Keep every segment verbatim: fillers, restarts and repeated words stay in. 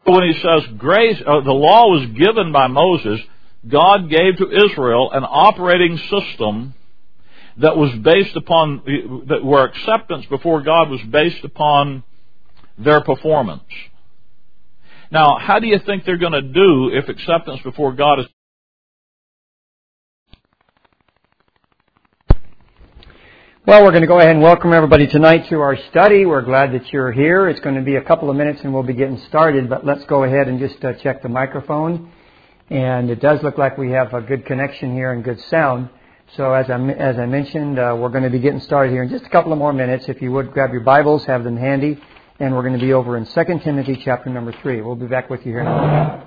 when he says grace, uh, the law was given by Moses, God gave to Israel an operating system that was based upon, that where acceptance before God was based upon their performance. Now, how do you think they're going to do if acceptance before God is... Well, we're going to go ahead and welcome everybody tonight to our study. We're glad that you're here. It's going to be a couple of minutes and we'll be getting started, but let's go ahead and just uh, check the microphone. And it does look like we have a good connection here and good sound. So as I, as I mentioned, uh, we're going to be getting started here in just a couple of more minutes. If you would, grab your Bibles, have them handy. And we're going to be over in Second Timothy chapter number three. We'll be back with you here in a moment.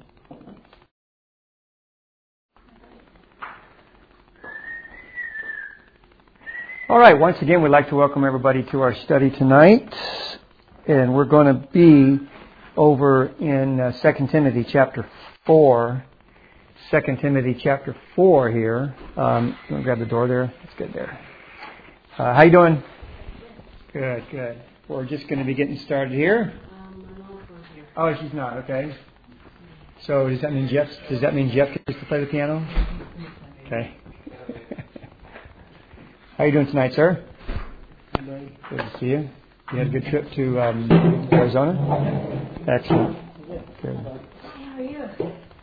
All right, once again, we'd like to welcome everybody to our study tonight. And we're going to be over in uh, Second Timothy chapter four. Second Timothy chapter four here. Um, you want to grab the door there? That's good there. Uh, how you doing? Good, good. We're just going to be getting started here. Oh, she's not. Okay. So does that mean Jeff? Does that mean Jeff gets to play the piano? Okay. How you doing tonight, sir? Good to see you. You had a good trip to um, Arizona? Excellent. Good. How are you?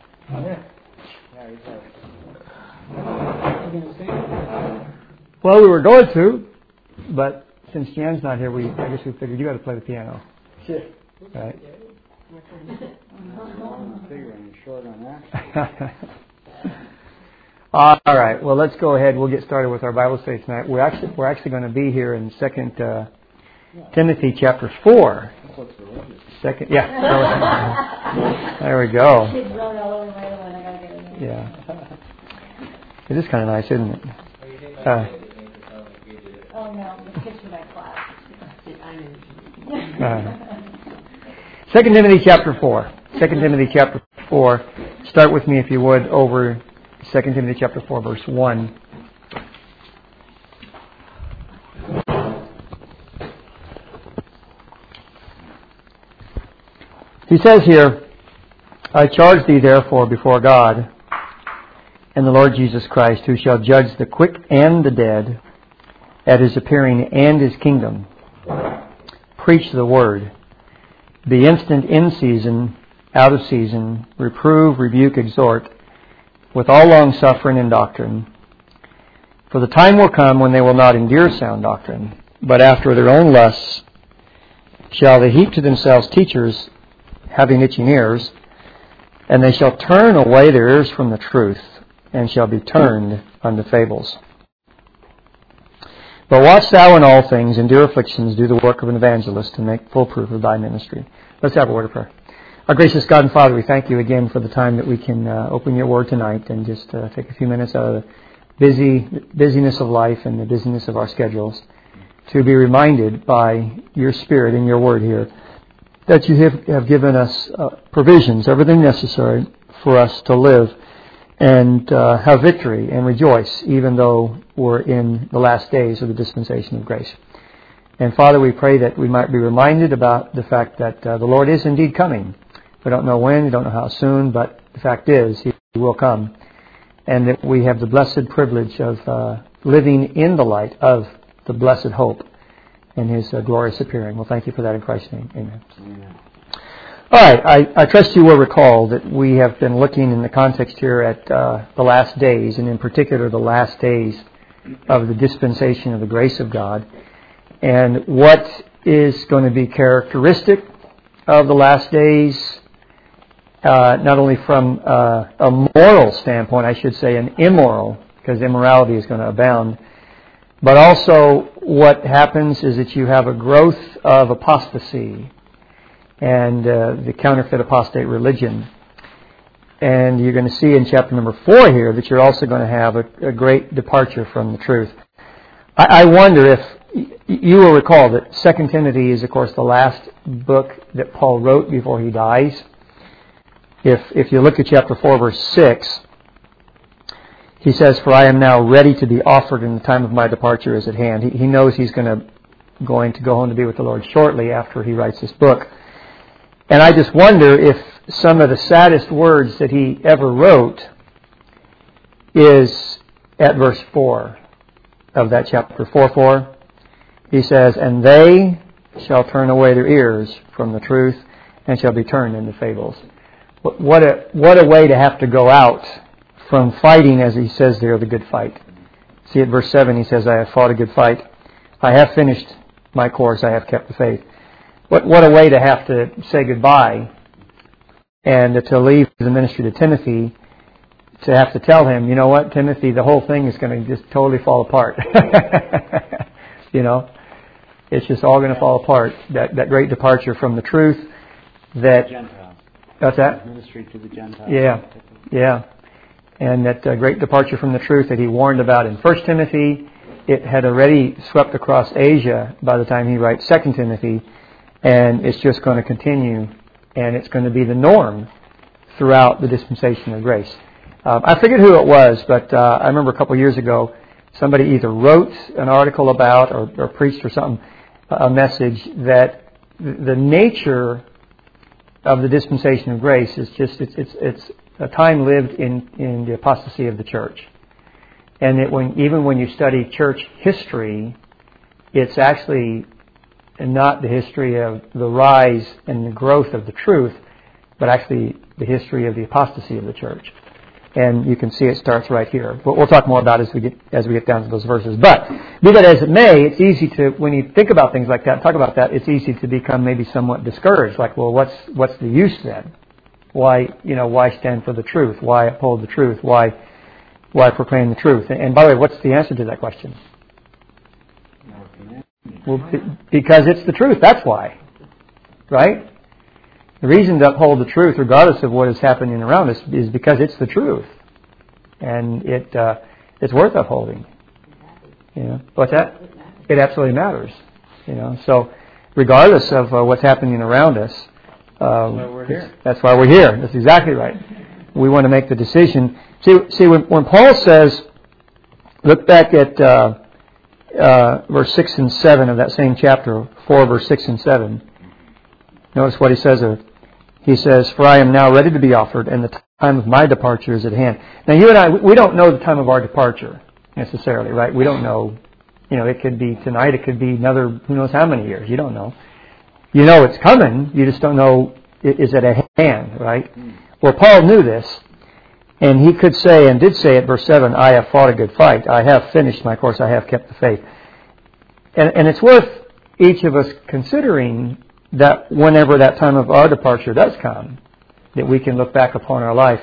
Well, we were going to, but since Jan's not here, we I guess we figured you got to play the piano. Sure. Right. Figuring you're short on that. All right. Well, let's go ahead. We'll get started with our Bible study tonight. We're actually we're actually going to be here in Second uh, Timothy chapter four. Second, yeah. There we go. Kids rolling all over my own. I gotta get in there. Yeah. It is kind of nice, isn't it? Uh, Oh no, the kids from that class. uh, Second Timothy chapter four. Second Timothy chapter four. Start with me, if you would, over Second Timothy chapter four, verse one. He says here, I charge thee therefore before God and the Lord Jesus Christ, who shall judge the quick and the dead at His appearing and His kingdom. Preach the word. Be instant in season, out of season, reprove, rebuke, exhort, with all longsuffering and doctrine. For the time will come when they will not endure sound doctrine, but after their own lusts shall they heap to themselves teachers having itching ears, and they shall turn away their ears from the truth, and shall be turned unto fables. But watch thou in all things, endure afflictions, do the work of an evangelist, and make full proof of thy ministry. Let's have a word of prayer. Our gracious God and Father, we thank you again for the time that we can uh, open your word tonight and just uh, take a few minutes out of the busy busyness of life and the busyness of our schedules to be reminded by your Spirit in your word here that you have, have given us uh, provisions, everything necessary for us to live and uh, have victory and rejoice, even though we're in the last days of the dispensation of grace. And Father, we pray that we might be reminded about the fact that uh, the Lord is indeed coming. We don't know when, we don't know how soon, but the fact is, He will come. And that we have the blessed privilege of uh, living in the light of the blessed hope and His uh, glorious appearing. Well, thank you for that in Christ's name. Amen. Amen. All right, I, I trust you will recall that we have been looking in the context here at uh, the last days, and in particular the last days of the dispensation of the grace of God, and what is going to be characteristic of the last days, uh, not only from uh, a moral standpoint, I should say an immoral, because immorality is going to abound, but also what happens is that you have a growth of apostasy and uh, the counterfeit apostate religion. And you're going to see in chapter number four here that you're also going to have a, a great departure from the truth. I, I wonder if y- you will recall that Second Timothy is, of course, the last book that Paul wrote before he dies. If if you look at chapter four, verse six, he says, "For I am now ready to be offered, and the time of my departure is at hand." He, he knows he's going to going to go home to be with the Lord shortly after he writes this book. And I just wonder if some of the saddest words that he ever wrote is at verse four of that chapter, four four. He says, "And they shall turn away their ears from the truth and shall be turned into fables." What a, what a way to have to go out from fighting, as he says there, the good fight. See, at verse seven, he says, "I have fought a good fight. I have finished my course. I have kept the faith." What what a way to have to say goodbye and to leave the ministry to Timothy, to have to tell him, you know what, Timothy, the whole thing is going to just totally fall apart. You know, it's just all going to fall apart. That that great departure from the truth. That Gentiles. What's that? Ministry to the Gentiles. Yeah, yeah. And that uh, great departure from the truth that he warned about in First Timothy, it had already swept across Asia by the time he writes Second Timothy, and it's just going to continue, and it's going to be the norm throughout the dispensation of grace. Um, I forget who it was, but uh, I remember a couple of years ago, somebody either wrote an article about or, or preached or something, a message that the nature of the dispensation of grace is just it's it's, it's a time lived in, in the apostasy of the church, and that when even when you study church history, it's actually not the history of the rise and the growth of the truth, but actually the history of the apostasy of the church. And you can see it starts right here. But we'll talk more about it as we get as we get down to those verses. But be that as it may, it's easy to, when you think about things like that, talk about that, it's easy to become maybe somewhat discouraged. Like, well, what's what's the use then? Why you know why stand for the truth? Why uphold the truth? Why why proclaim the truth? And, and by the way, what's the answer to that question? Well, b- because it's the truth. That's why, right? The reason to uphold the truth, regardless of what is happening around us, is because it's the truth, and it uh, it's worth upholding. You know, what's that? It absolutely matters. You know, so regardless of uh, what's happening around us, um, that's why we're here. That's why we're here. That's exactly right. We want to make the decision. See, see, when, when Paul says, look back at uh, uh, verse six and seven of that same chapter, four, verse six and seven. Notice what he says there. He says, "For I am now ready to be offered, and the time of my departure is at hand." Now, you and I, we don't know the time of our departure necessarily, right? We don't know. You know, it could be tonight. It could be another, who knows how many years. You don't know. You know it's coming. You just don't know, is it at hand, right? Well, Paul knew this, and he could say, and did say at verse seven, "I have fought a good fight. I have finished my course. I have kept the faith." And, and it's worth each of us considering that whenever that time of our departure does come, that we can look back upon our life,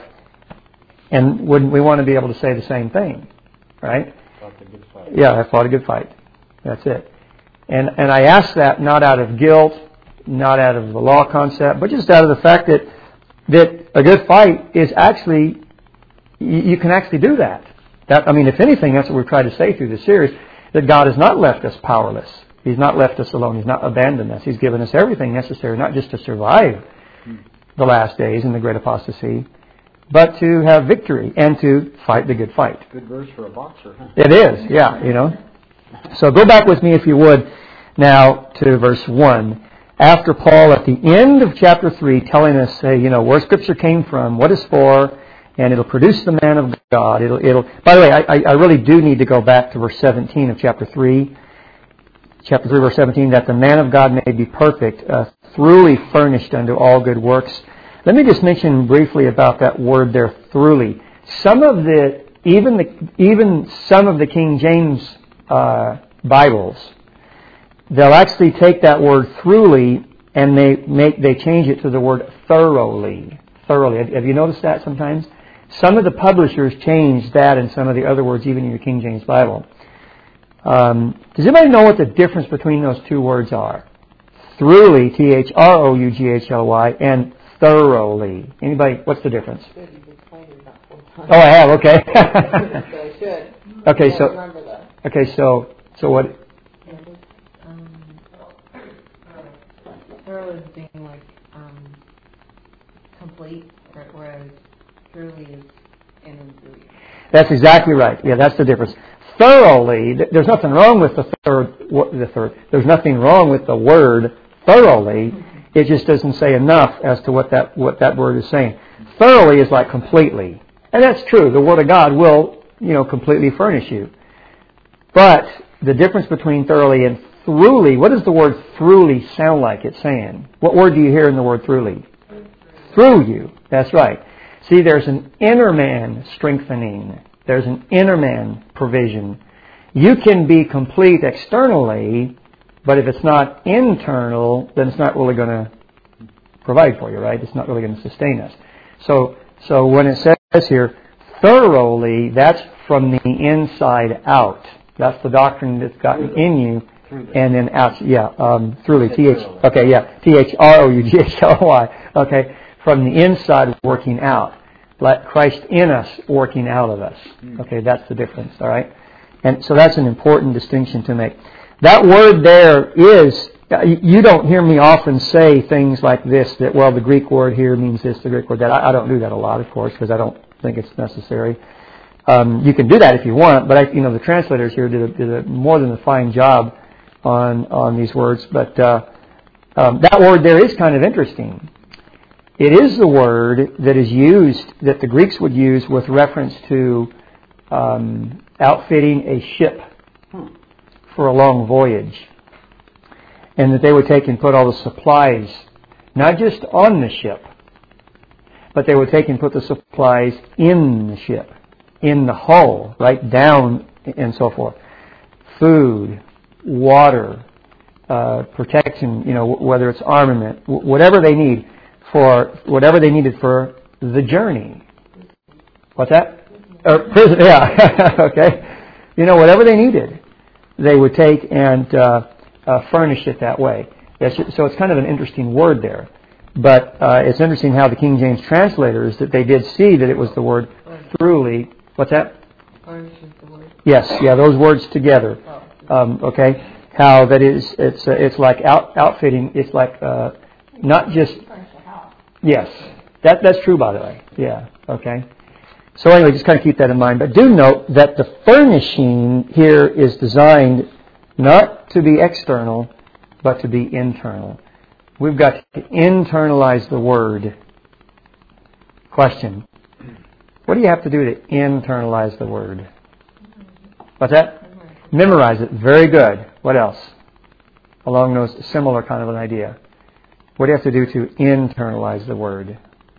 and wouldn't we want to be able to say the same thing, right? Fought a good fight. Yeah, I fought a good fight. That's it. And and I ask that not out of guilt, not out of the law concept, but just out of the fact that that a good fight is actually, you, you can actually do that. That I mean, if anything, that's what we've tried to say through this series, that God has not left us powerless. He's not left us alone. He's not abandoned us. He's given us everything necessary, not just to survive the last days in the great apostasy, but to have victory and to fight the good fight. Good verse for a boxer, huh? It is, yeah, you know. So go back with me, if you would, now to verse one. After Paul, at the end of chapter three, telling us, say, you know, where Scripture came from, what it's for, and it'll produce the man of God. It'll, it'll. By the way, I, I really do need to go back to verse seventeen of chapter three. Chapter three, verse seventeen, that the man of God may be perfect, uh, thoroughly furnished unto all good works. Let me just mention briefly about that word there, thoroughly. Some of the, even the, even some of the King James uh, Bibles, they'll actually take that word thoroughly and they make they change it to the word thoroughly. Thoroughly. Have, have you noticed that sometimes? Some of the publishers change that and some of the other words, even in your King James Bible. Um, does anybody know what the difference between those two words are? Thoroughly, T H R O U G H L Y, and thoroughly. Anybody, what's the difference? Oh, I have, okay. Okay, so, okay, so, so what? Um, thorough is being like um, complete, whereas truly is an ingredient. That's exactly right. Yeah, that's the difference. Thoroughly, there's nothing wrong with the third, the third, there's nothing wrong with the word thoroughly. it just doesn't say enough as to what that what that word is saying. Thoroughly is like completely. And that's true. The Word of God will, you know, completely furnish you. But the difference between thoroughly and throughly, what does the word throughly sound like it's saying? What word do you hear in the word throughly? Through you. That's right. See, there's an inner man strengthening. There's an inner man provision. You can be complete externally, but if it's not internal, then it's not really going to provide for you, right? It's not really going to sustain us. So, so when it says here, thoroughly, that's from the inside out. That's the doctrine that's gotten in you, and then out. Yeah, um, throughly. T H. Okay, yeah. T H R O U G H L O Y. Okay, from the inside working out, like Christ in us working out of us. Okay, that's the difference. All right, and so that's an important distinction to make. That word there is. You don't hear me often say things like this, that, well, the Greek word here means this, the Greek word that. I, I don't do that a lot, of course, because I don't think it's necessary. Um, you can do that if you want, but I, you know, the translators here did a, did a more than a fine job on on these words. But uh, um, that word there is kind of interesting. It is the word that is used, that the Greeks would use with reference to um, outfitting a ship for a long voyage. And that they would take and put all the supplies, not just on the ship, but they would take and put the supplies in the ship, in the hull, right down, and so forth. Food, water, uh, protection, you know, whether it's armament, whatever they need for, whatever they needed for the journey. What's that? Or prison, yeah, okay. You know, whatever they needed, they would take and uh, Uh, furnish it that way. So it's kind of an interesting word there. But uh, it's interesting how the King James translators, that they did see that it was the word throughly. What's that? Furnishes the word. Yes, yeah, those words together. Um, okay, how that is, it's uh, it's like out, outfitting. It's like uh, not just. Yes, that that's true, by the way. Yeah. Okay. So anyway, just kind of keep that in mind. But do note that the furnishing here is designed not to be external, but to be internal. We've got to internalize the Word. Question. What do you have to do to internalize the Word? What's that? Memorize it. Very good. What else? Along those similar kind of an idea. What do you have to do to internalize the Word?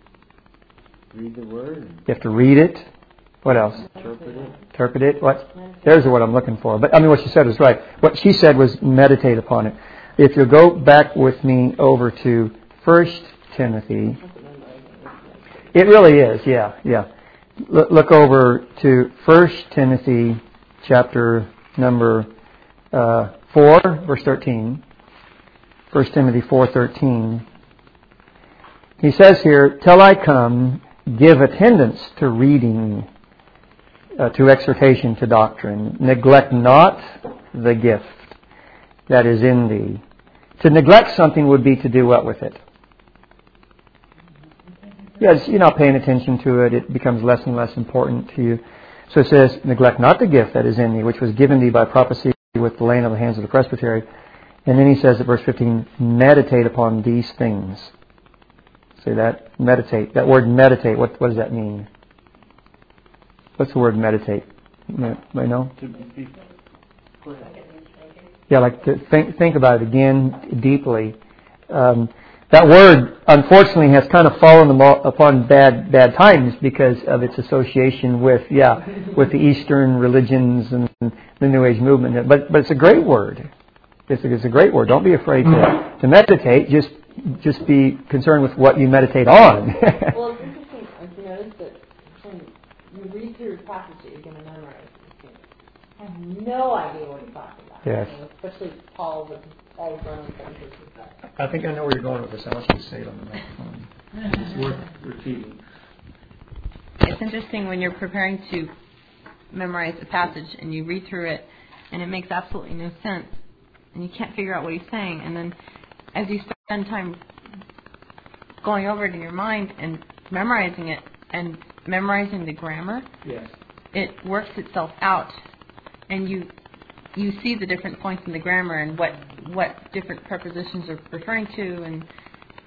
Read the Word. You have to read it. What else? Interpret it. Interpret it. What? There's the word I'm looking for. But I mean, what she said was right. What she said was meditate upon it. If you'll go back with me over to First Timothy. It really is, yeah, yeah. L- look over to First Timothy chapter number uh, four, verse thirteen. First Timothy four thirteen. He says here, "Till I come, give attendance to reading, Uh, to exhortation, to doctrine. Neglect not the gift that is in thee." To neglect something would be to do what with it? Yes, you're not paying attention to it. It becomes less and less important to you. So it says, "Neglect not the gift that is in thee, which was given thee by prophecy with the laying of the hands of the presbytery." And then he says at verse fifteen, "Meditate upon these things." Say that? Meditate. That word meditate, what, what does that mean? What's the word meditate? May know? Yeah, like to think think about it again deeply. Um, that word, unfortunately, has kind of fallen upon bad bad times because of its association with yeah with the Eastern religions and the New Age movement. But but it's a great word. It's a, it's a great word. Don't be afraid to to meditate. Just just be concerned with what you meditate on. Well, it's interesting. I've noticed that you read through a passage that you're going to memorize. I have no idea what he's talking about. Yes. You know, especially Paul with all the grown sentences and stuff. I think I know where you're going with this. I want you to say it on the microphone. It's worth repeating. It's interesting when you're preparing to memorize a passage and you read through it and it makes absolutely no sense and you can't figure out what he's saying, and then as you spend time going over it in your mind and memorizing it and memorizing the grammar, yes, it works itself out, and you you see the different points in the grammar and what what different prepositions are referring to, and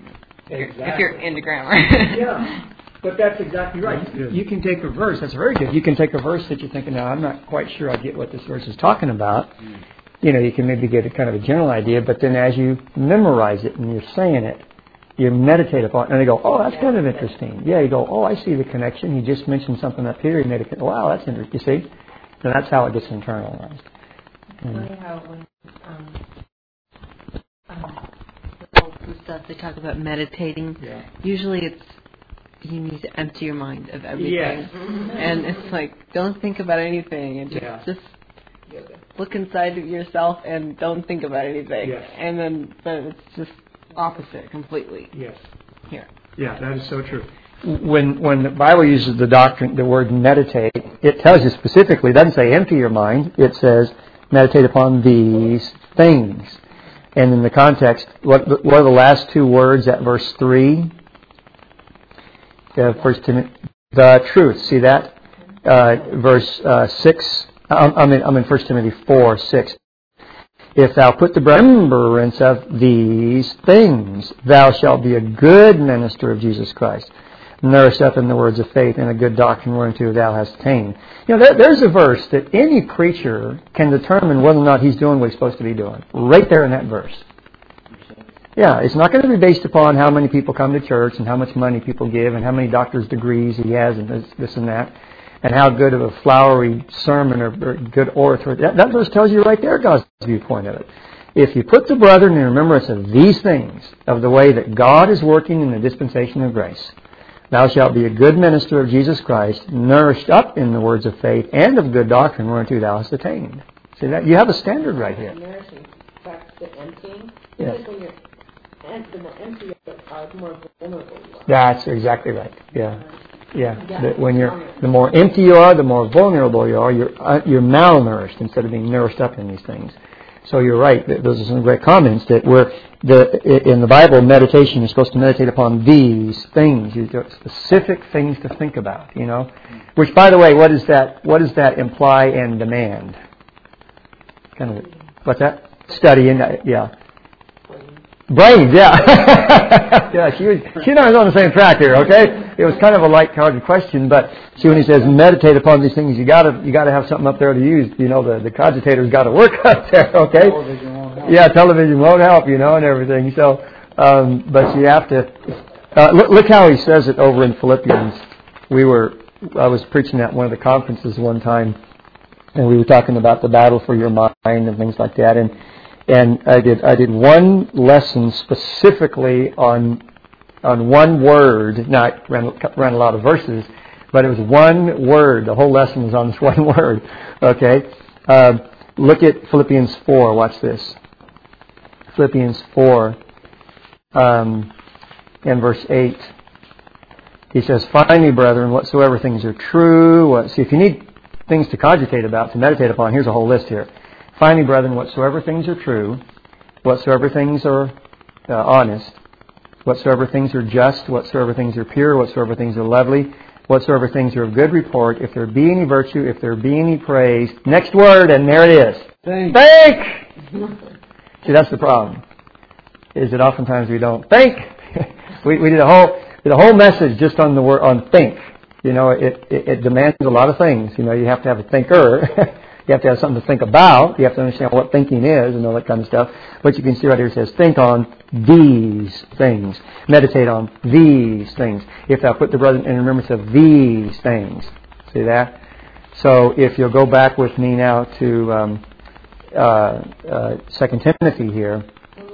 Exactly. If you're into grammar. Yeah. But that's exactly right. You can take a verse. That's very good. You can take a verse that you're thinking, now, I'm not quite sure I get what this verse is talking about. You know, you can maybe get a kind of a general idea, but then as you memorize it and you're saying it, you meditate upon it, and you go, oh, that's kind of interesting. Yeah, you go, oh, I see the connection. He just mentioned something up here. He made a, wow, that's interesting. You see? So that's how it gets internalized. Funny mm. how when um, um, the old school stuff, they talk about meditating. Yeah. Usually it's you need to empty your mind of everything. Yes. And it's like, don't think about anything. And just, yeah. just look inside of yourself and don't think about anything. Yes. And then but it's just opposite completely. Yes. Here. Yeah, that is so true. When when the Bible uses the doctrine, the word meditate, it tells you specifically, it doesn't say empty your mind, it says meditate upon these things. And in the context, what, what are the last two words at verse three? Uh, First Timothy, the truth. See that? Uh, verse uh, six. I'm, I'm in. I'm in First Timothy four six. If thou put the remembrance of these things, thou shalt be a good minister of Jesus Christ, nourished up in the words of faith and a good doctrine whereunto thou hast attained. You know, there, there's a verse that any preacher can determine whether or not he's doing what he's supposed to be doing. Right there in that verse. Yeah, it's not going to be based upon how many people come to church and how much money people give and how many doctor's degrees he has and this, this and that, and how good of a flowery sermon or, or good orator. That, that verse tells you right there God's viewpoint of it. If you put the brethren in remembrance of these things, of the way that God is working in the dispensation of grace, thou shalt be a good minister of Jesus Christ, nourished up in the words of faith and of good doctrine whereunto thou hast attained. See that? You have a standard right here. Nourishing, back to emptying. Yes. Because when you're the more empty you are, the more vulnerable you are. That's exactly right. Yeah. Yeah. yeah. The, when you're, the more empty you are, the more vulnerable you are. You're uh, you're malnourished instead of being nourished up in these things. So you're right. Those are some great comments that we're the in the Bible, meditation, you're supposed to meditate upon these things. You've got specific things to think about. You know, which, by the way, what is that? What does that imply and demand? Kind of what's that? Study and yeah. Brains, yeah. yeah, she was, she and I was on the same track here, okay? It was kind of a light-hearted question, but see, when he says meditate upon these things, you gotta, you gotta have something up there to use. You know, the, the cogitator's gotta work up there, okay? Television won't help. Yeah, television won't help, you know, and everything. So, um, but you have to, uh, look, look how he says it over in Philippians. We were, I was preaching at one of the conferences one time, and we were talking about the battle for your mind and things like that, and And I did I did one lesson specifically on on one word. Now I ran, ran a lot of verses, but it was one word. The whole lesson was on this one word. Okay, uh, look at Philippians four. Watch this. Philippians four, um, and verse eight. He says, "Finally, brethren, whatsoever things are true." What, see, if you need things to cogitate about, to meditate upon, here's a whole list here. Finally, brethren, whatsoever things are true, whatsoever things are uh, honest, whatsoever things are just, whatsoever things are pure, whatsoever things are lovely, whatsoever things are of good report, if there be any virtue, if there be any praise. Next word, and there it is. Think. Think! See, that's the problem. Is that oftentimes we don't think. we, we did a whole did a whole message just on the word on think. You know, it, it, it demands a lot of things. You know, you have to have a thinker. You have to have something to think about. You have to understand what thinking is and all that kind of stuff. But you can see right here it says, think on these things. Meditate on these things. If thou put the brethren in remembrance of these things. See that? So if you'll go back with me now to um, uh, uh, Second Timothy here.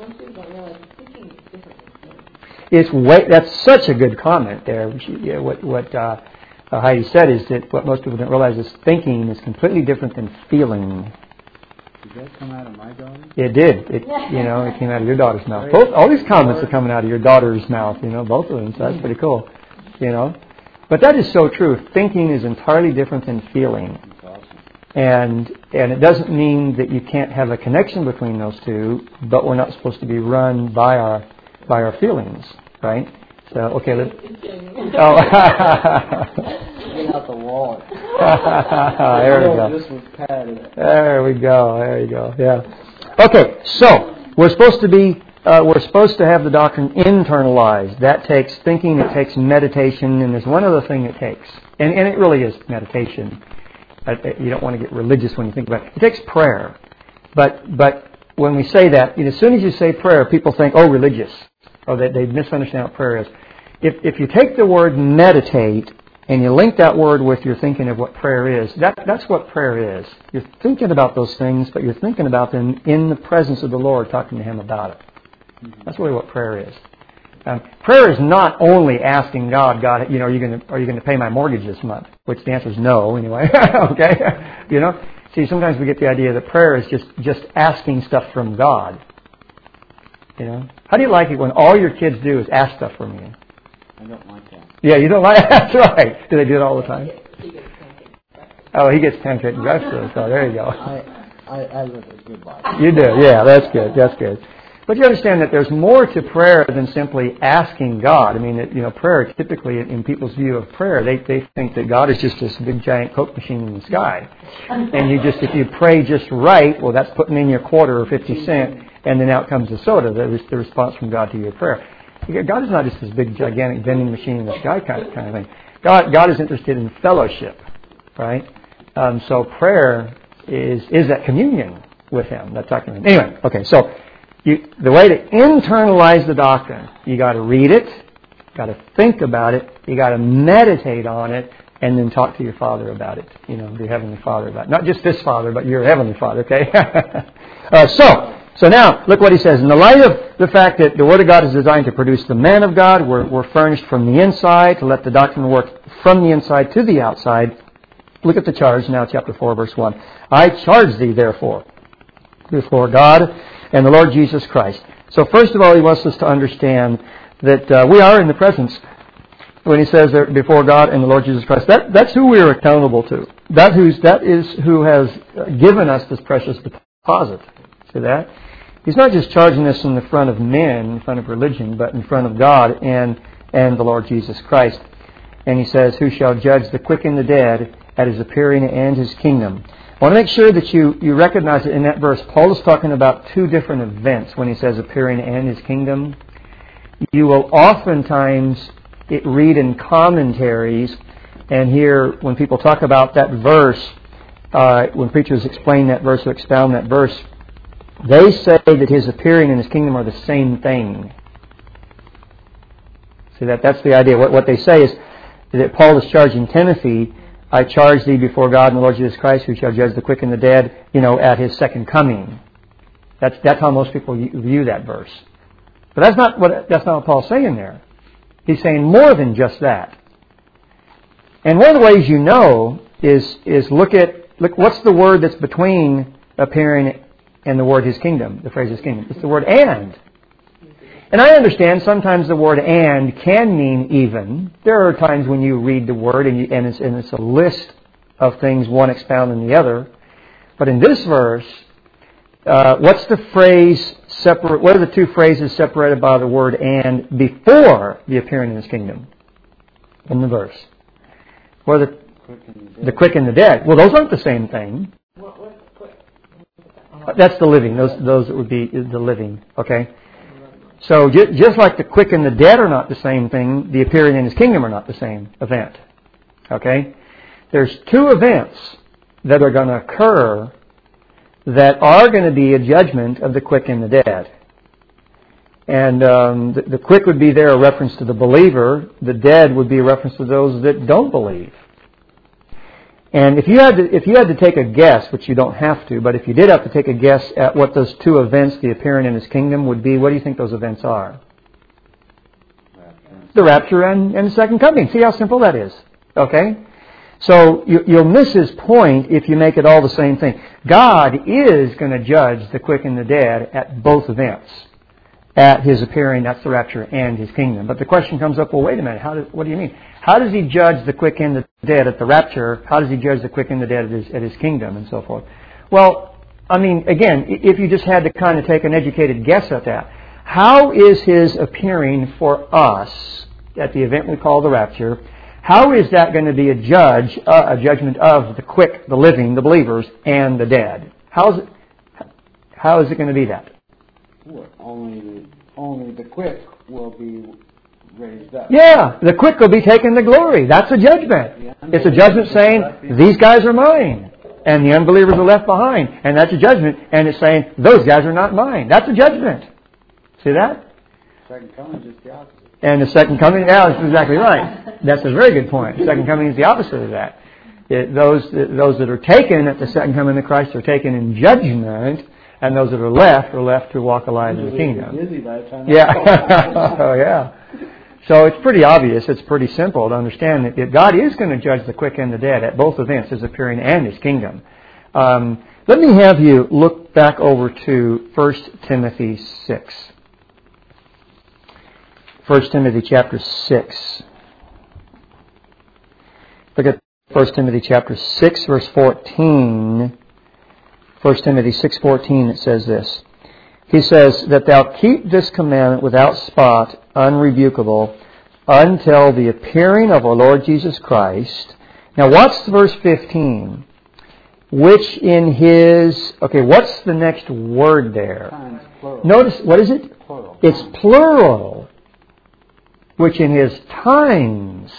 It's way, that's such a good comment there. What, what uh, Uh, Heidi said is that what most people don't realize is thinking is completely different than feeling. Did that come out of my daughter? It did. It, you know, it came out of your daughter's mouth. Both, all these comments are coming out of your daughter's mouth. You know, both of them. So that's pretty cool. You know, but that is so true. Thinking is entirely different than feeling. That's awesome. And and it doesn't mean that you can't have a connection between those two, but we're not supposed to be run by our by our feelings, right? So, okay, let's... Oh. Get out the wallet. There we go. This was padded. There we go. There you go. Yeah. Okay, so we're supposed to be uh, we're supposed to have the doctrine internalized. That takes thinking, it takes meditation, and there's one other thing it takes. And, and it really is meditation. Uh, you don't want to get religious when you think about it. It takes prayer. But but when we say that, you know, as soon as you say prayer, people think, oh, religious. Or they, they misunderstand what prayer is. If, if you take the word meditate and you link that word with your thinking of what prayer is, that, that's what prayer is. You're thinking about those things, but you're thinking about them in the presence of the Lord, talking to Him about it. That's really what prayer is. Um, prayer is not only asking God, God, you know, are you going to are you going to pay my mortgage this month? Which the answer is no, anyway. Okay, you know. See, sometimes we get the idea that prayer is just just asking stuff from God. You know, how do you like it when all your kids do is ask stuff from you? I don't like that. Yeah, you don't like it? That's right. Do they do it all the time? Oh, he gets pancake breakfast. So there you go. I, I, I live a good life. You do, yeah. That's good. That's good. But you understand that there's more to prayer than simply asking God. I mean, it, you know, prayer typically, in people's view of prayer, they they think that God is just this big giant Coke machine in the sky, and you just if you pray just right, well, that's putting in your quarter or fifty cent, and then out comes the soda. That is the response from God to your prayer. God is not just this big gigantic vending machine in the sky kind of kind of thing. God God is interested in fellowship, right? Um, so prayer is is that communion with Him. That's talking about. Anyway, okay, so. You, the way to internalize the doctrine, you got to read it, got to think about it, you got to meditate on it, and then talk to your Father about it. You know, your Heavenly Father about it. Not just this Father, but your Heavenly Father, okay? uh, so, so now, look what he says. In the light of the fact that the Word of God is designed to produce the man of God, we're, we're furnished from the inside to let the doctrine work from the inside to the outside. Look at the charge now, chapter four, verse one. I charge thee, therefore, before God and the Lord Jesus Christ. So first of all, he wants us to understand that uh, we are in the presence, when he says that before God and the Lord Jesus Christ, that, that's who we are accountable to. That, who's, that is who has given us this precious deposit. See that? He's not just charging us in the front of men, in front of religion, but in front of God and, and the Lord Jesus Christ. And he says, who shall judge the quick and the dead at His appearing and His kingdom. I want to make sure that you, you recognize that in that verse, Paul is talking about two different events when he says appearing and His kingdom. You will oftentimes it read in commentaries and hear when people talk about that verse, uh, when preachers explain that verse or expound that verse, they say that His appearing and His kingdom are the same thing. See, that that's the idea. What, what they say is that Paul is charging Timothy, I charge thee before God and the Lord Jesus Christ, who shall judge the quick and the dead, you know, at His second coming. That's that's how most people view that verse. But that's not what that's not what Paul's saying there. He's saying more than just that. And one of the ways you know is is look at look what's the word that's between appearing and the word His kingdom, the phrase His kingdom. It's the word and. And I understand sometimes the word and can mean even. There are times when you read the word and, you, and, it's, and it's a list of things, one expounding the other. But in this verse, uh, what's the phrase separate? What are the two phrases separated by the word and before the appearing in His kingdom? In the verse. What are the, the quick and the dead? Well, those aren't the same thing. That's the living. Those, those would be the living. Okay? So just like the quick and the dead are not the same thing, the appearing in His kingdom are not the same event. Okay? There's two events that are going to occur that are going to be a judgment of the quick and the dead. And um, the, the quick would be there a reference to the believer. The dead would be a reference to those that don't believe. And if you had to, if you had to take a guess, which you don't have to, but if you did have to take a guess at what those two events, the appearing in His kingdom, would be, what do you think those events are? Rapture. The rapture and, and the second coming. See how simple that is. Okay? So you, you'll miss his point if you make it all the same thing. God is going to judge the quick and the dead at both events. At His appearing, that's the rapture, and His kingdom. But the question comes up, well, wait a minute, how does, what do you mean? How does He judge the quick and the dead at the rapture? How does He judge the quick and the dead at His, at his kingdom, and so forth? Well, I mean, again, if you just had to kind of take an educated guess at that, how is His appearing for us at the event we call the rapture? How is that going to be a judge, uh, a judgment of the quick, the living, the believers, and the dead? How is it, how is it going to be that? What, only only the quick will be raised up. Yeah, the quick will be taken to glory. That's a judgment. It's a judgment saying, these guys are mine. And the unbelievers are left behind. And that's a judgment. And it's saying, those guys are not mine. That's a judgment. See that? Second coming is just the opposite. And the second coming, yeah, that's exactly right. That's a very good point. The second coming is the opposite of that. It, those, those that are taken at the second coming of Christ are taken in judgment, and those that are left are left to walk alive in the kingdom. Yeah. Oh, yeah. So it's pretty obvious, it's pretty simple to understand that God is going to judge the quick and the dead at both events, His appearing and His kingdom. Um, let me have you look back over to First Timothy six. First Timothy chapter six. Look at First Timothy chapter six, verse fourteen. First Timothy six fourteen, it says this. He says, that thou keep this commandment without spot, unrebukable, until the appearing of our Lord Jesus Christ. Now what's verse fifteen? Which in His... Okay, what's the next word there? Times, plural. Notice, what is it? Plural. It's plural. Which in His times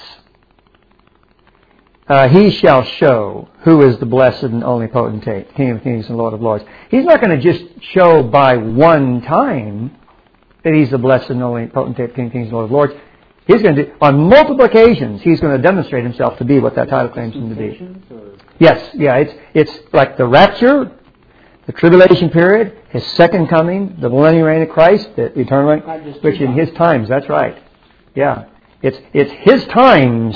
uh, He shall show who is the blessed and only potentate, King of kings and Lord of lords. He's not going to just show by one time that He's the blessed and only potentate, King of kings and Lord of lords. He's going to do, on multiple occasions, He's going to demonstrate Himself to be what that title claims Him to be. Yes, yeah, it's it's like the rapture, the tribulation period, His second coming, the millennial reign of Christ, the eternal reign, which in His times, that's right. Yeah, it's it's His times.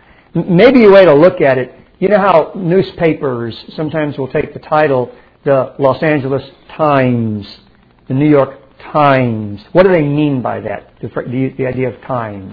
Maybe a way to look at it, you know how newspapers sometimes will take the title, the Los Angeles Times, the New York Times. What do they mean by that? The, the, the idea of times.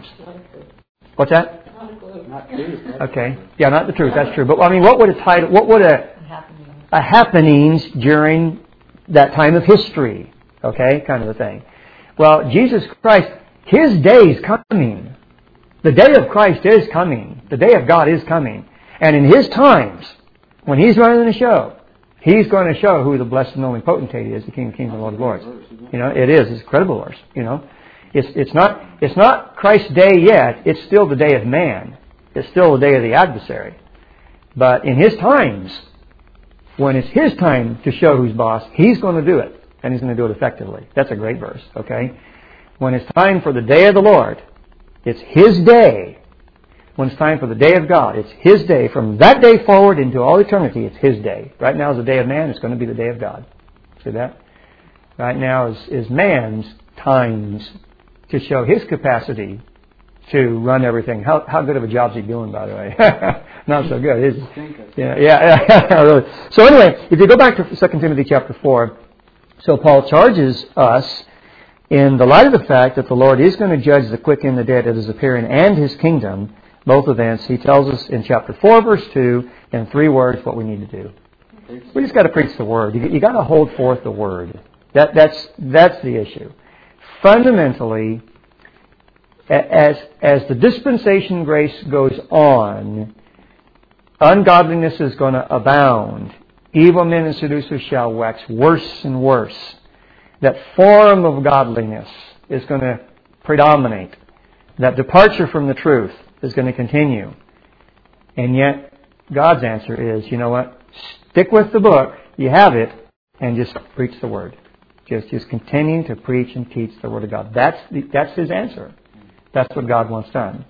What's that? Not truth. Okay. Yeah, not the truth. That's true. But I mean, what would a title? What would a a happenings during that time of history? Okay, kind of a thing. Well, Jesus Christ, His day is coming. The day of Christ is coming. The day of God is coming. And in His times, when He's running the show, He's going to show who the blessed and only potentate is, the King of Kings and Lord of Lords. You know, it is. It's a credible verse. You know, it's it's not it's not Christ's day yet. It's still the day of man. It's still the day of the adversary. But in His times, when it's His time to show who's boss, He's going to do it, and He's going to do it effectively. That's a great verse. Okay, when it's time for the day of the Lord, it's His day. When it's time for the day of God, it's His day. From that day forward into all eternity, it's His day. Right now is the day of man. It's going to be the day of God. See that? Right now is, is man's times to show his capacity to run everything. How how good of a job is he doing, by the way? Not so good, is he? Yeah, yeah, yeah, really. So anyway, if you go back to Second Timothy chapter four, so Paul charges us in the light of the fact that the Lord is going to judge the quick and the dead at His appearing and His kingdom, both events. He tells us in chapter four, verse two, in three words what we need to do. We just got to preach the Word. You, you got to hold forth the Word. That that's that's the issue. Fundamentally, as as the dispensation grace goes on, ungodliness is going to abound. Evil men and seducers shall wax worse and worse. That form of godliness is going to predominate. That departure from the truth is going to continue. And yet, God's answer is, you know what? Stick with the book. You have it. And just preach the Word. Just just continue to preach and teach the Word of God. That's the, that's His answer. That's what God wants done.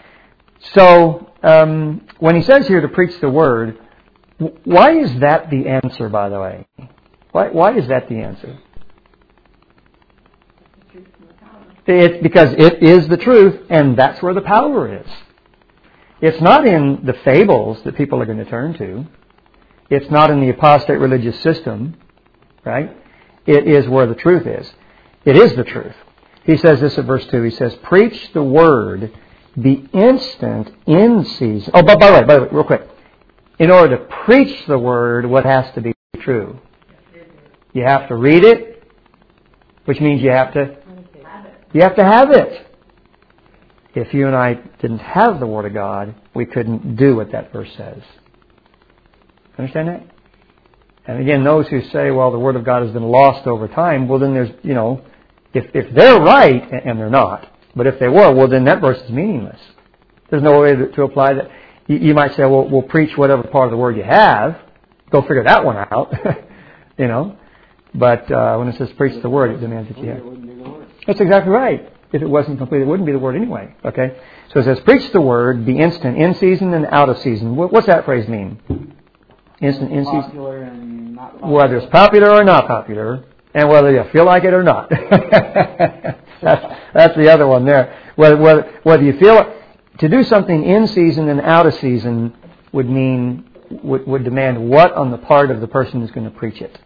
So, um, when He says here to preach the Word, why is that the answer, by the way? Why, why is that the answer? It's because it is the truth, and that's where the power is. It's not in the fables that people are going to turn to. It's not in the apostate religious system, right? It is where the truth is. It is the truth. He says this at verse two. He says, preach the word, be instant in season. Oh, but by the way, by the way, real quick. In order to preach the word, what has to be true? You have to read it, which means you have to You have to have it. If you and I didn't have the Word of God, we couldn't do what that verse says. Understand that? And again, those who say, well, the Word of God has been lost over time, well, then there's, you know, If if they're right, and they're not, but if they were, well, then that verse is meaningless. There's no way to, to apply that. You, you might say, well, we'll preach whatever part of the Word you have. Go figure that one out. You know? But uh, when it says preach the Word, it demands that you have. That's exactly right. If it wasn't complete, it wouldn't be the Word anyway. Okay? So it says, preach the Word, be instant, in season and out of season. What's that phrase mean? Instant, in season. Popular and not popular. Whether it's popular or not popular, and whether you feel like it or not. that's, that's the other one there. Whether, whether, whether you feel it, to do something in season and out of season would mean, would, would demand what on the part of the person who's going to preach it.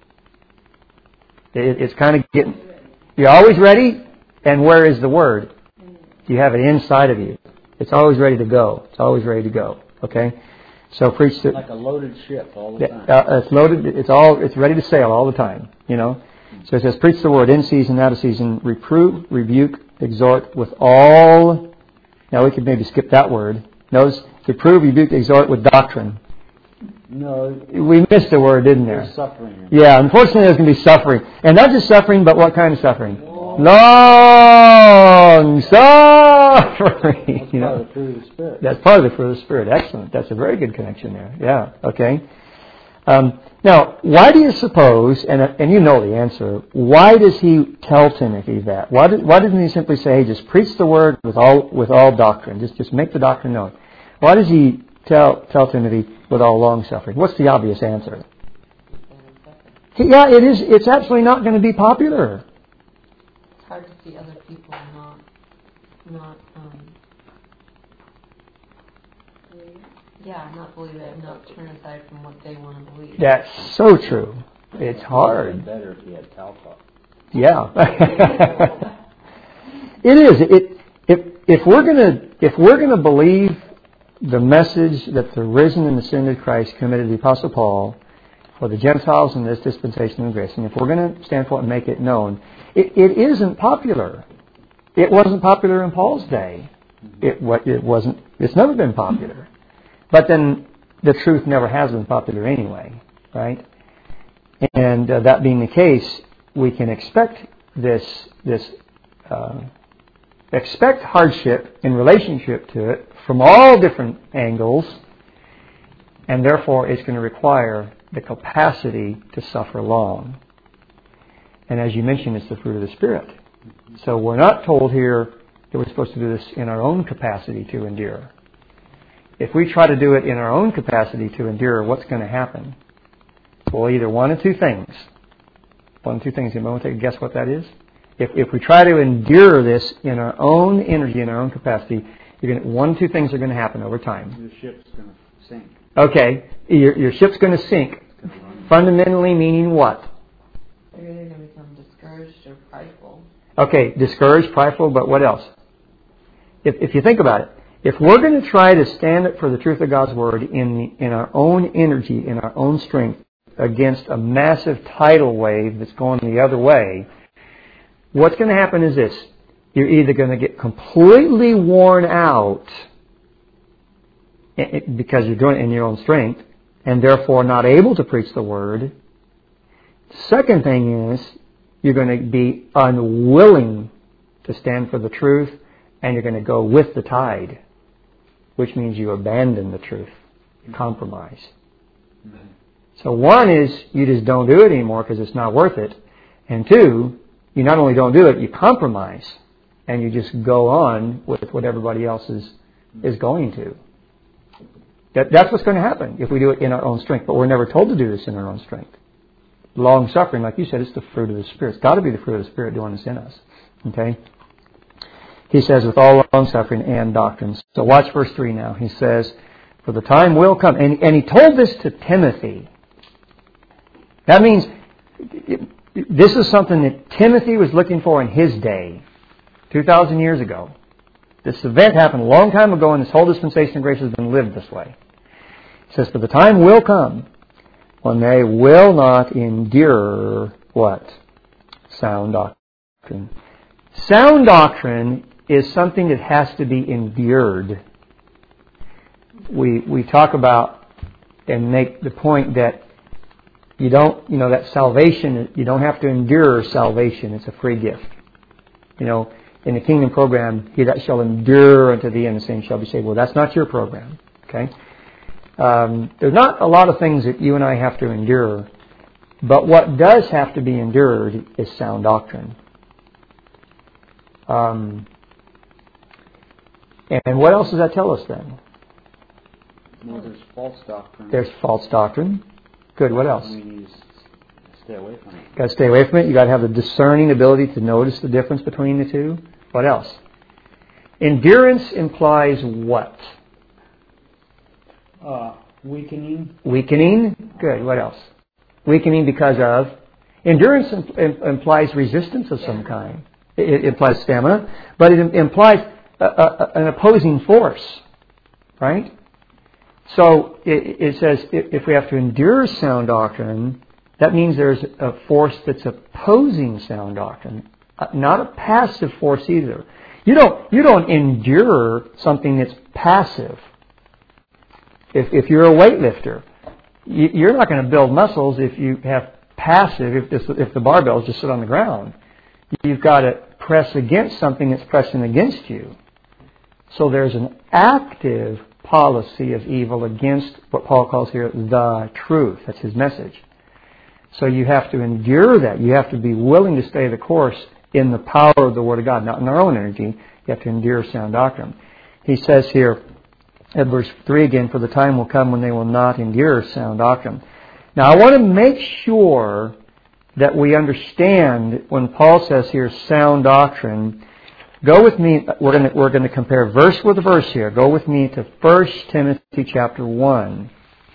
it it's kind of getting, you're always ready, and where is the Word? You have it inside of you. It's always ready to go. It's always ready to go. Okay? So preach the, like a loaded ship all the time. Uh, it's loaded. It's all. It's ready to sail all the time. You know. So it says, preach the Word in season, out of season. Reprove, rebuke, exhort with all. Now we could maybe skip that word. Notice, reprove, rebuke, exhort with doctrine. No, we missed a word, didn't there? There's suffering. Yeah, unfortunately, there's going to be suffering, and not just suffering, but what kind of suffering? Long suffering. That's you know? part of the fruit of the Spirit. That's part of the fruit of the Spirit. Excellent. That's a very good connection there. Yeah. Okay. Um, now, why do you suppose, and and you know the answer, why does he tell Timothy that? Why, did, why doesn't he simply say, hey, just preach the Word with all with all doctrine? Just just make the doctrine known. Why does he tell tell Timothy with all long suffering? What's the obvious answer? Yeah, it is. It's absolutely not going to be popular. Hard to see other people not, not, um, yeah, not believe it, not turn aside from what they want to believe. That's so true. It's hard. Better if he had Talpa. Yeah, it is. It if if we're gonna if we're gonna believe the message that the risen and ascended Christ committed to the Apostle Paul for the Gentiles in this dispensation of grace, and if we're going to stand for it and make it known, it, it isn't popular. It wasn't popular in Paul's day. It, it wasn't. It's never been popular. But then the truth never has been popular anyway, right? And uh, that being the case, we can expect this this uh, expect hardship in relationship to it from all different angles, and therefore it's going to require the capacity to suffer long. And as you mentioned, it's the fruit of the Spirit. So we're not told here that we're supposed to do this in our own capacity to endure. If we try to do it in our own capacity to endure, what's going to happen? Well, either one of two things. One of two things. Anyone want to take a guess what that is? If if we try to endure this in our own energy, in our own capacity, you're going to, one of two things are going to happen over time. The ship's going to sink. Okay, your, your ship's going to sink. Fundamentally meaning what? They're either going to become discouraged or prideful. Okay, discouraged, prideful, but what else? If if you think about it, if we're going to try to stand up for the truth of God's Word in the, in our own energy, in our own strength, against a massive tidal wave that's going the other way, what's going to happen is this. You're either going to get completely worn out because you're doing it in your own strength, and therefore not able to preach the Word. Second thing is, you're going to be unwilling to stand for the truth, and you're going to go with the tide, which means you abandon the truth. You compromise. Mm-hmm. So one is, you just don't do it anymore because it's not worth it. And two, you not only don't do it, you compromise, and you just go on with what everybody else is, is going to. That, that's what's going to happen if we do it in our own strength. But we're never told to do this in our own strength. Long suffering, like you said, it's the fruit of the Spirit. It's got to be the fruit of the Spirit doing this in us. Okay? He says, with all long suffering and doctrines. So watch verse three now. He says, for the time will come. And, and he told this to Timothy. That means it, this is something that Timothy was looking for in his day, two thousand years ago. This event happened a long time ago, and this whole dispensation of grace has been lived this way. It says, for the time will come when they will not endure what? Sound doctrine. Sound doctrine is something that has to be endured. We we talk about and make the point that You don't, you know, that salvation, you don't have to endure salvation. It's a free gift. You know, in the kingdom program, he that shall endure unto the end, the same shall be saved. Well, that's not your program. Okay? Um, there's not a lot of things that you and I have to endure. But what does have to be endured is sound doctrine. Um, and what else does that tell us then? Well, there's false doctrine. There's false doctrine. Good. What else? We need to stay away from it. You've got to stay away from it. You've got to have the discerning ability to notice the difference between the two. What else? Endurance implies what? Uh, weakening. Weakening. Good. What else? Weakening because of... Endurance imp- implies resistance of some kind. It, it implies stamina. But it implies a, a, an opposing force. Right? So it, it says if we have to endure sound doctrine, that means there's a force that's opposing sound doctrine. Not a passive force either. You don't, you don't endure something that's passive. If, if you're a weightlifter, you, you're not going to build muscles if you have passive, if, this, if the barbells just sit on the ground. You've got to press against something that's pressing against you. So there's an active policy of evil against what Paul calls here the truth. That's his message. So you have to endure that. You have to be willing to stay the course in the power of the Word of God, not in our own energy. You have to endure sound doctrine. He says here at verse three again, for the time will come when they will not endure sound doctrine. Now I want to make sure that we understand when Paul says here sound doctrine. Go with me, we're going to, we're going to compare verse with verse here. Go with me to First Timothy chapter one.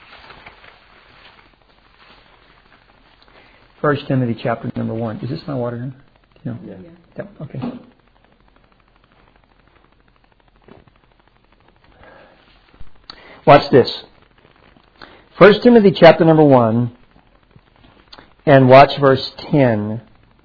First Timothy chapter number one. Is this my water here? No? Yeah. Yep, okay. Watch this. First Timothy chapter number one, and watch verse ten.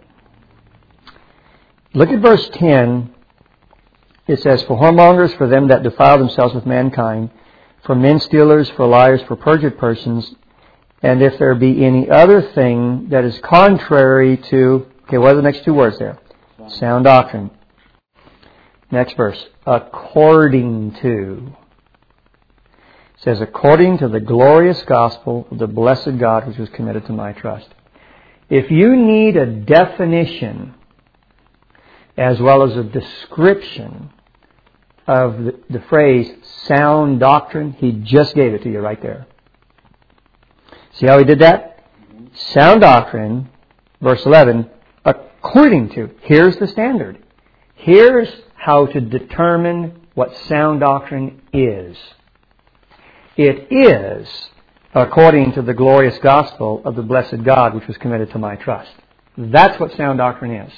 Look at verse ten. It says, for whoremongers, for them that defile themselves with mankind, for men stealers, for liars, for perjured persons, and if there be any other thing that is contrary to... Okay, what are the next two words there? Sound doctrine. Next verse. According to. It says, according to the glorious gospel of the blessed God which was committed to my trust. If you need a definition as well as a description of the, the phrase sound doctrine, he just gave it to you right there. See how he did that? Sound doctrine, verse eleven, according to. Here's the standard. Here's how to determine what sound doctrine is. It is according to the glorious gospel of the blessed God which was committed to my trust. That's what sound doctrine is.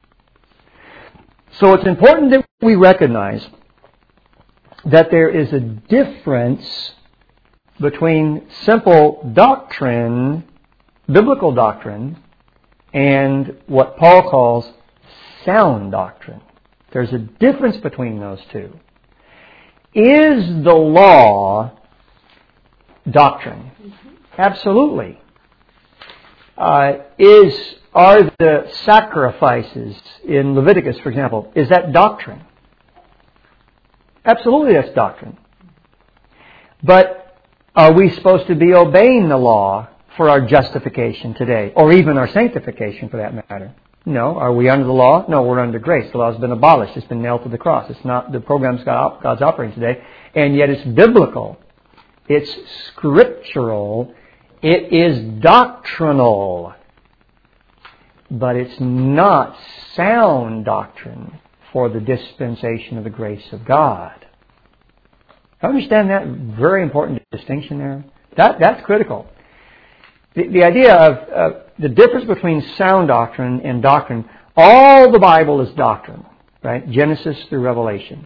So it's important that we recognize that there is a difference between simple doctrine, biblical doctrine, and what Paul calls sound doctrine. There's a difference between those two. Is the law doctrine? Mm-hmm. Absolutely. Uh, is are the sacrifices in Leviticus, for example, is that doctrine? Absolutely, that's doctrine. But are we supposed to be obeying the law for our justification today, or even our sanctification, for that matter? No. Are we under the law? No, we're under grace. The law has been abolished. It's been nailed to the cross. It's not the program's God's operating today, and yet it's biblical. It's scriptural. It is doctrinal. But it's not sound doctrine for the dispensation of the grace of God. Understand that very important distinction there? That, that's critical. The, the idea of uh, the difference between sound doctrine and doctrine, all the Bible is doctrine, right? Genesis through Revelation.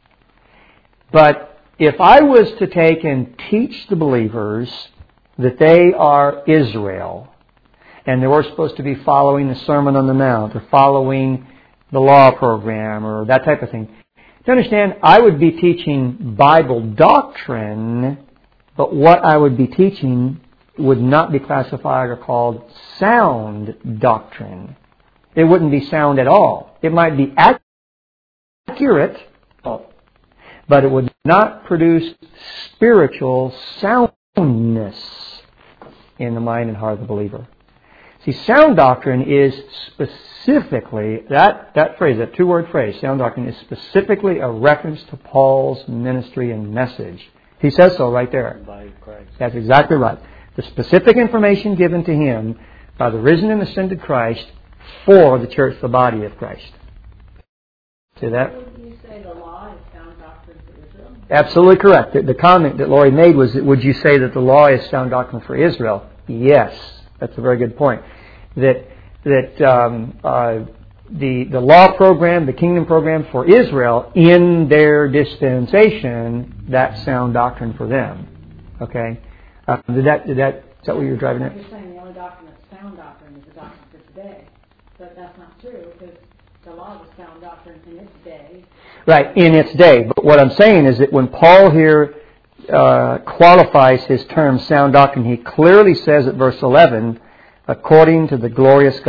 But if I was to take and teach the believers that they are Israel, and they were supposed to be following the Sermon on the Mount, or following the law program, or that type of thing, to understand, I would be teaching Bible doctrine, but what I would be teaching would not be classified or called sound doctrine. It wouldn't be sound at all. It might be accurate, but it would not produce spiritual soundness in the mind and heart of the believer. See, sound doctrine is specifically, that, that phrase, that two-word phrase, sound doctrine, is specifically a reference to Paul's ministry and message. He says so right there. By Christ. That's exactly right. The specific information given to him by the risen and ascended Christ for the church, the body of Christ. See that? Would you say the law is sound doctrine for Israel? Absolutely correct. The, the comment that Laurie made was, would you say that the law is sound doctrine for Israel? Yes. That's a very good point. That that um, uh, the the law program, the kingdom program for Israel in their dispensation, that's sound doctrine for them. Okay, uh, did that did that is that what you were driving at? You're saying the only doctrine that's sound doctrine is the doctrine for today, but that's not true because the law was sound doctrine in its day. Right, in its day. But what I'm saying is that when Paul here uh, qualifies his term sound doctrine, he clearly says at verse eleven, according to the glorious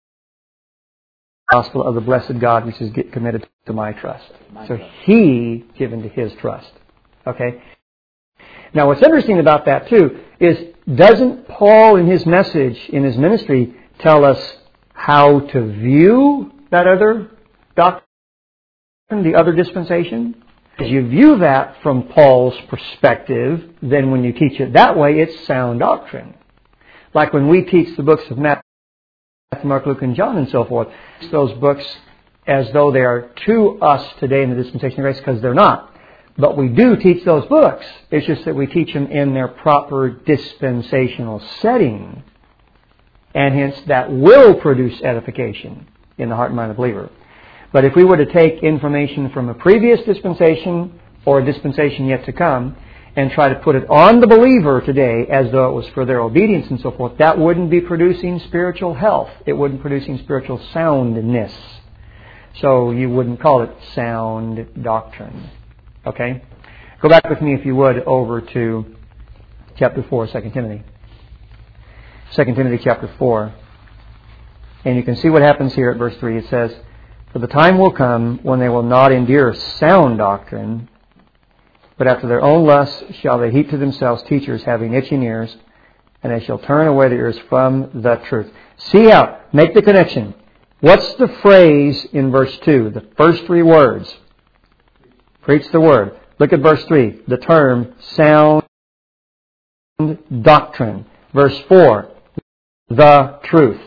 gospel of the blessed God, which is committed to my trust. My so trust. he given to his trust. Okay? Now what's interesting about that too is, doesn't Paul in his message, in his ministry, tell us how to view that other doctrine, the other dispensation? As you view that from Paul's perspective, then when you teach it that way, it's sound doctrine. Like when we teach the books of Matthew, Mark, Luke, and John and so forth, those books as though they are to us today in the dispensation of grace, because they're not. But we do teach those books. It's just that we teach them in their proper dispensational setting. And hence that will produce edification in the heart and mind of the believer. But if we were to take information from a previous dispensation or a dispensation yet to come and try to put it on the believer today as though it was for their obedience and so forth, that wouldn't be producing spiritual health. It wouldn't producing spiritual soundness. So you wouldn't call it sound doctrine. Okay? Go back with me, if you would, over to chapter four, Second Timothy. Second Timothy chapter four. And you can see what happens here at verse three. It says, "For the time will come when they will not endure sound doctrine, but after their own lusts shall they heap to themselves teachers having itching ears, and they shall turn away their ears from the truth." See out. Make the connection. What's the phrase in verse two? The first three words. Preach the word. Look at verse three. The term sound doctrine. Verse four. The truth.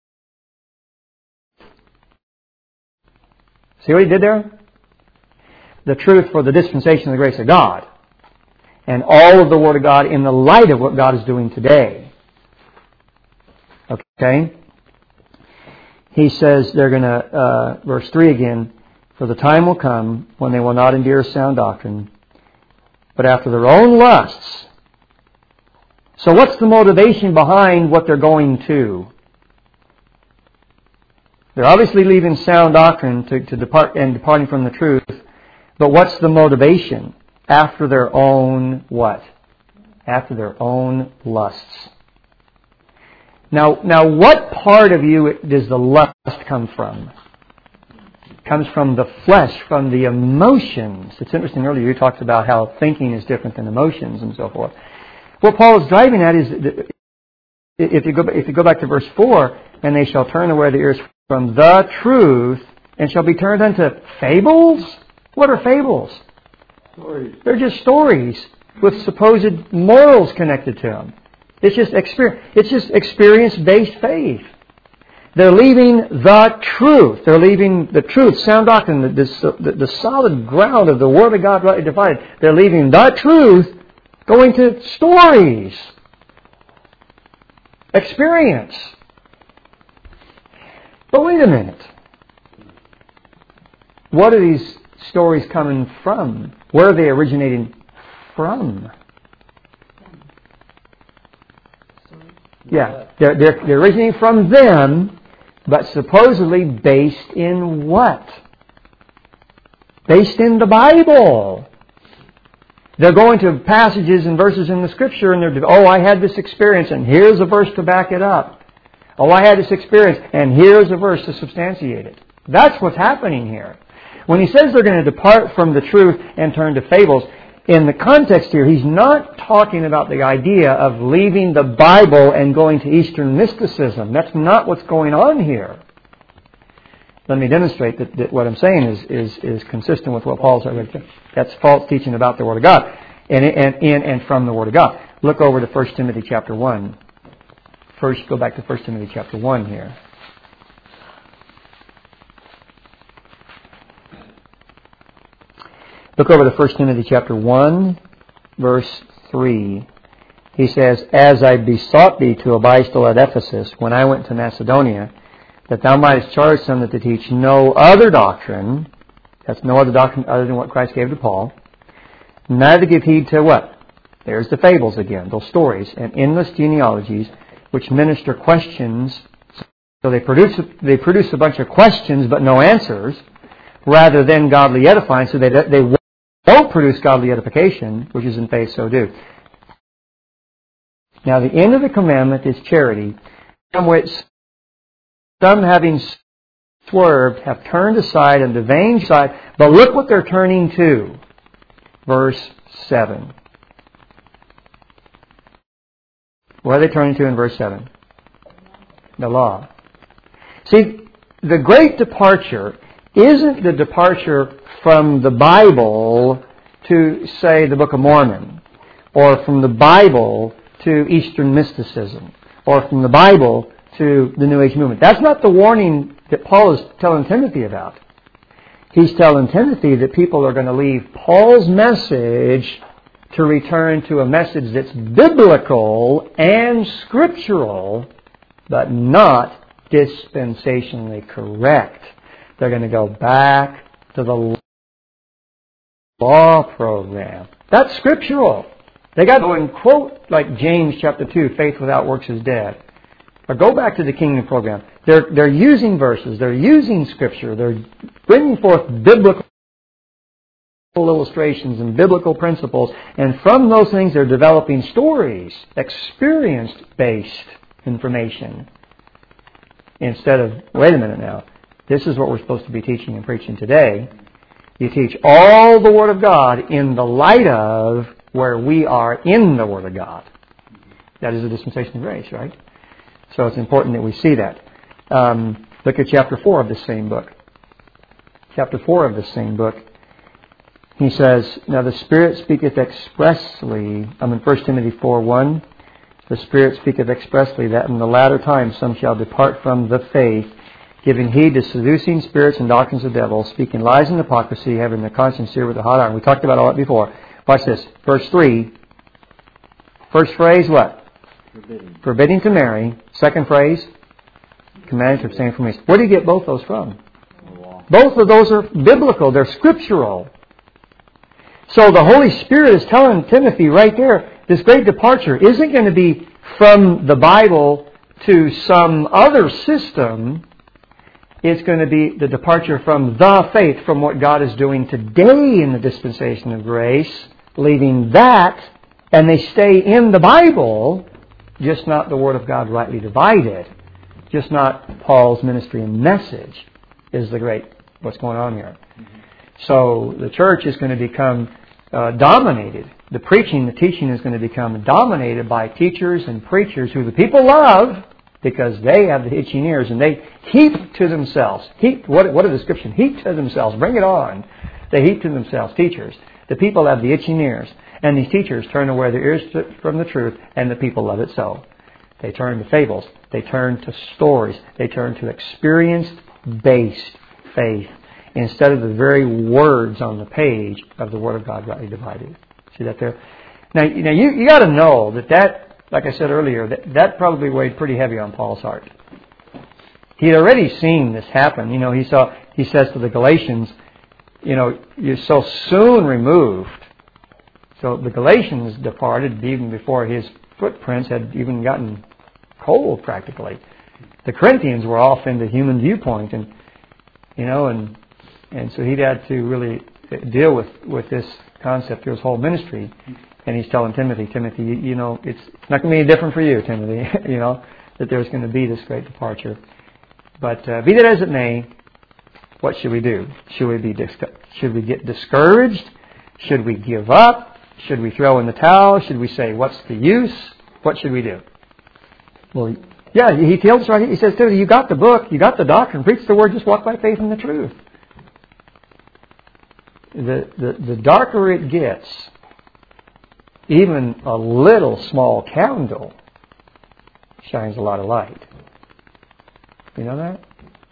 See what he did there? The truth for the dispensation of the grace of God. And all of the Word of God in the light of what God is doing today. Okay? He says they're going to, uh, verse three again, "For the time will come when they will not endure sound doctrine, but after their own lusts." So what's the motivation behind what they're going to? They're obviously leaving sound doctrine to, to depart and departing from the truth. But what's the motivation? After their own what? After their own lusts. Now, now what part of you does the lust come from? It comes from the flesh, from the emotions. It's interesting, earlier you talked about how thinking is different than emotions and so forth. What Paul is driving at is, that if you go, if you go back to verse four, "And they shall turn away their ears from the truth, and shall be turned unto fables." What are fables? Stories. They're just stories with supposed morals connected to them. It's just experience. It's just experience-based faith. They're leaving the truth. They're leaving the truth, sound doctrine, the, the, the solid ground of the Word of God rightly divided. They're leaving the truth, going to stories, experience. But wait a minute. What are these stories coming from? Where are they originating from? Yeah, they're, they're, they're originating from them, but supposedly based in what? Based in the Bible. They're going to passages and verses in the Scripture and they're, oh, I had this experience and here's a verse to back it up. Oh, I had this experience and here's a verse to substantiate it. That's what's happening here. When he says they're going to depart from the truth and turn to fables, in the context here, he's not talking about the idea of leaving the Bible and going to Eastern mysticism. That's not what's going on here. Let me demonstrate that, that what I'm saying is, is, is consistent with what Paul's already said. That's false teaching about the Word of God and in and, and from the Word of God. Look over to First Timothy chapter one. First, go back to First Timothy chapter one here. Look over to First Timothy chapter one, verse three. He says, As I besought thee to abide still at Ephesus, when I went to Macedonia, that thou mightest charge some that to teach no other doctrine, that's no other doctrine other than what Christ gave to Paul, neither give heed to what? There's the fables again, those stories, and endless genealogies, which minister questions. So they produce, they produce a bunch of questions but no answers, rather than godly edifying, so they, they won't produce godly edification, which is in faith so do. Now the end of the commandment is charity, from which some having swerved have turned aside and the vain side, but look what they're turning to. Verse seven. What are they turning to in verse seven? The law. See, the great departure isn't the departure from the Bible to, say, the Book of Mormon, or from the Bible to Eastern mysticism, or from the Bible to the New Age movement. That's not the warning that Paul is telling Timothy about. He's telling Timothy that people are going to leave Paul's message to return to a message that's biblical and scriptural, but not dispensationally correct. They're going to go back to the law program. That's scriptural. They got to go and quote like James chapter two, faith without works is dead. Or go back to the kingdom program. They're, they're using verses. They're using scripture. They're bringing forth biblical illustrations and biblical principles. And from those things they're developing stories, experience-based information. Instead of, wait a minute now, this is what we're supposed to be teaching and preaching today. You teach all the Word of God in the light of where we are in the Word of God. That is a dispensation of grace, right? So it's important that we see that. Um, look at chapter four of this same book. Chapter four of this same book. He says, Now the Spirit speaketh expressly, I'm in First Timothy four one, the Spirit speaketh expressly that in the latter time some shall depart from the faith, giving heed to seducing spirits and doctrines of devils, speaking lies and hypocrisy, having their conscience seared with a hot iron. We talked about all that before. Watch this. Verse three. First phrase, what? Forbidding. Forbidding to marry. Second phrase, commanding to abstain from meats. Where do you get both those from? Both of those are biblical. They're scriptural. So the Holy Spirit is telling Timothy right there, this great departure isn't going to be from the Bible to some other system. It's going to be the departure from the faith, from what God is doing today in the dispensation of grace, leaving that, and they stay in the Bible, just not the Word of God rightly divided, just not Paul's ministry and message is the great, what's going on here. So the church is going to become uh, dominated. The preaching, the teaching is going to become dominated by teachers and preachers who the people love, because they have the itching ears and they heap to themselves. Heap, what, what a description. Heap to themselves. Bring it on. They heap to themselves. Teachers. The people have the itching ears. And these teachers turn away their ears to, from the truth, and the people love it so. They turn to fables. They turn to stories. They turn to experienced-based faith instead of the very words on the page of the Word of God rightly divided. See that there? Now, you know, you, you got to know that that, like I said earlier, that, that probably weighed pretty heavy on Paul's heart. He had already seen this happen. You know, he saw. He says to the Galatians, you know, you're so soon removed. So the Galatians departed even before his footprints had even gotten cold, practically. The Corinthians were off into human viewpoint, and you know, and and so he had to really deal with with this concept through his whole ministry. And he's telling Timothy, Timothy, you, you know, it's not going to be any different for you, Timothy, you know, that there's going to be this great departure. But uh, be that as it may, what should we do? Should we be dis- should we get discouraged? Should we give up? Should we throw in the towel? Should we say, what's the use? What should we do? Well, yeah, he tells us right here. He says, Timothy, you got the book, you got the doctrine, preach the word, just walk by faith in the truth. The, the, the darker it gets, even a little small candle shines a lot of light. You know that?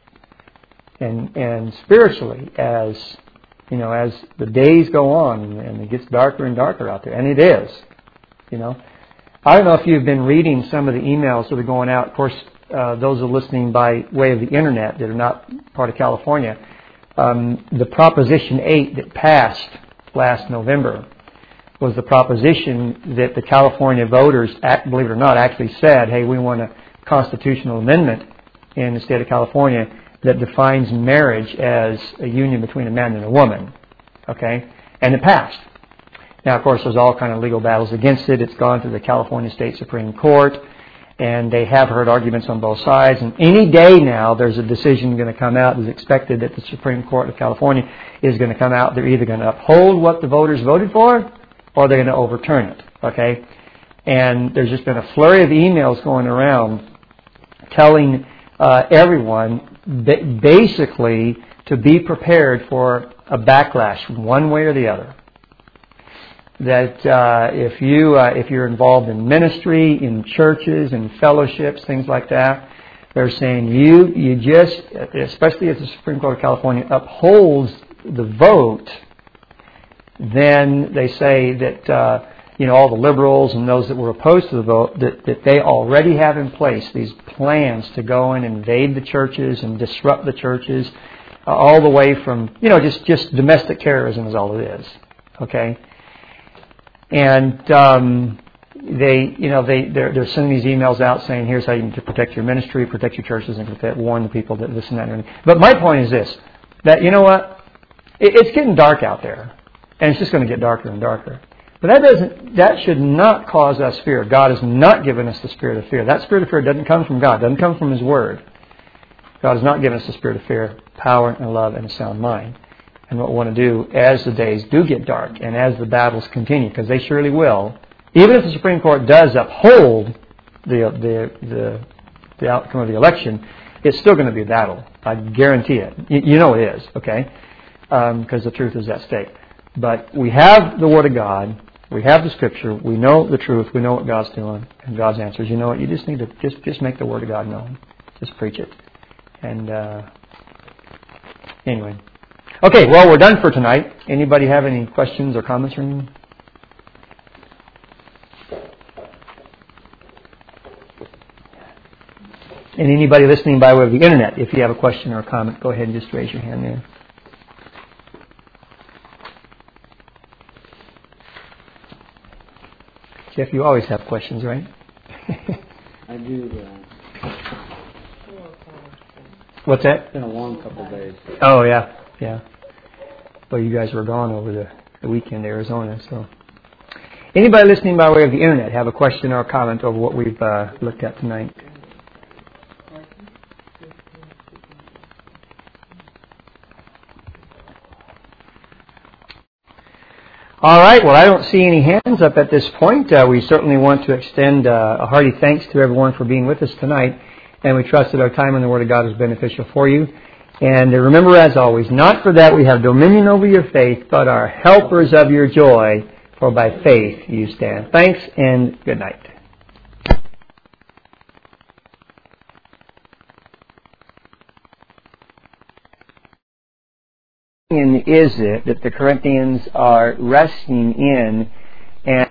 And and spiritually, as you know, as the days go on and it gets darker and darker out there, and it is, you know. I don't know if you've been reading some of the emails that are going out. Of course, uh, those are listening by way of the internet that are not part of California. Um, the Proposition eight that passed last November was the proposition that the California voters, act, believe it or not, actually said, hey, we want a constitutional amendment in the state of California that defines marriage as a union between a man and a woman. Okay? And it passed. Now, of course, there's all kind of legal battles against it. It's gone to the California State Supreme Court, and they have heard arguments on both sides. And any day now, there's a decision going to come out. It's expected that the Supreme Court of California is going to come out. They're either going to uphold what the voters voted for, or they're going to overturn it. Okay? And there's just been a flurry of emails going around telling uh, everyone that basically to be prepared for a backlash one way or the other. That uh, if you uh, if you're involved in ministry, in churches, in fellowships, things like that, they're saying you you just, especially if the Supreme Court of California upholds the vote, then they say that uh, you know all the liberals and those that were opposed to the vote that, that they already have in place these plans to go and invade the churches and disrupt the churches, uh, all the way from you know just just domestic terrorism is all it is. Okay. And um, they, you know, they they're, they're sending these emails out saying, "Here's how you need to protect your ministry, protect your churches, and protect, warn the people that this and that." And but my point is this: that you know what, it, it's getting dark out there, and it's just going to get darker and darker. But that doesn't, that should not cause us fear. God has not given us the spirit of fear. That spirit of fear doesn't come from God. Doesn't come from His Word. God has not given us the spirit of fear, power, and love, and a sound mind. And what we want to do as the days do get dark and as the battles continue, because they surely will, even if the Supreme Court does uphold the the the, the outcome of the election, it's still going to be a battle. I guarantee it. You, you know it is, okay? Because um, the truth is at stake. But we have the Word of God. We have the Scripture. We know the truth. We know what God's doing. And God's answers. You know what? You just need to just, just make the Word of God known. Just preach it. And uh, anyway. Okay, well, we're done for tonight. Anybody have any questions or comments or anything? And anybody listening by way of the internet, if you have a question or a comment, go ahead and just raise your hand there. Jeff, you always have questions, right? I do. Uh, What's that? It's been a long couple of days. Oh, yeah. Yeah. Well, you guys were gone over the, the weekend in Arizona, so. Anybody listening by way of the internet have a question or a comment over what we've uh, looked at tonight? All right. Well, I don't see any hands up at this point. Uh, we certainly want to extend uh, a hearty thanks to everyone for being with us tonight, and we trust that our time in the Word of God is beneficial for you. And remember, as always, not for that we have dominion over your faith, but are helpers of your joy, for by faith you stand. Thanks, and good night. Is it that the Corinthians are resting in and